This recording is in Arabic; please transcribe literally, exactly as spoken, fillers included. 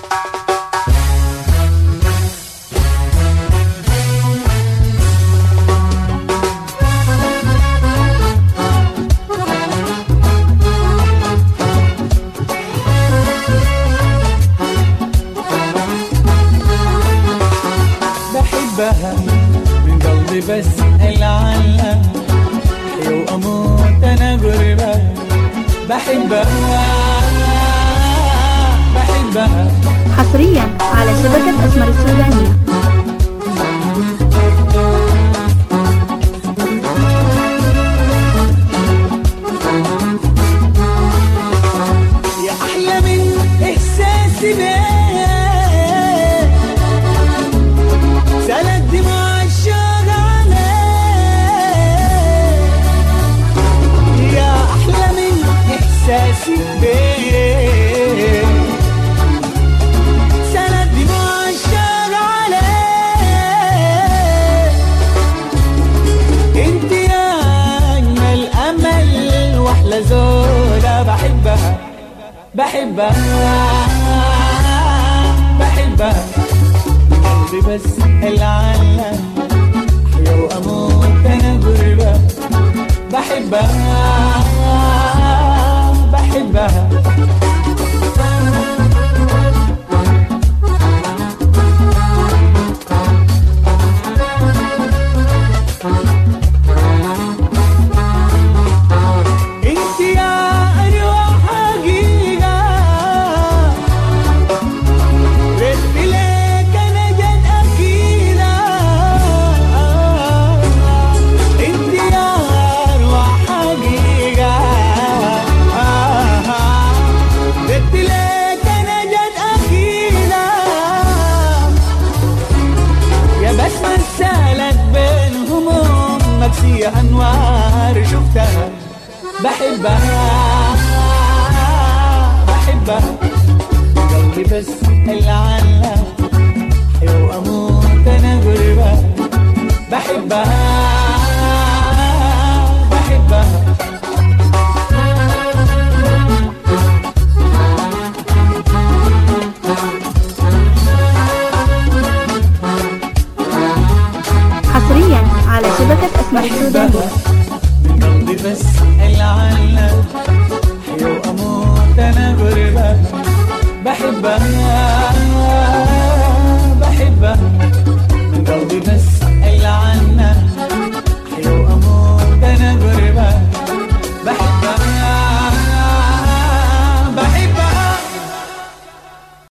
بحبها من قلبي بسأل عنها، أحيا وأموت أنا قربها. بحبها بحبها حصريا على شبكة أسمر السودانية. يا أحلى من إحساسي بيه سالت دموع الشوق عليه. يا أحلى من إحساسي بيه سالت دموع الشوق عليه. انت يا أجمل أمل وأحلى زولة. بحبها بحبها بحبها قلبي بسأل عنها، أحيا وأموت أنا قربها. بحبها بحبها انت يا أروع حقيقة رد لك أنا جد أكيدة. انت يا أروع حقيقة رد لك أنا جد أكيدة. يا بسمة سالت بين هموم مكسية أنوار شفتها. بحبها بحبها قلبي بسأل عنها، أحيا وأموت أنا قربها. بحبها بحبها حصريا على شبكة أسمر السودانية. من قلبي بسأل عنها، أحيا وأموت أنا قربها. بحبها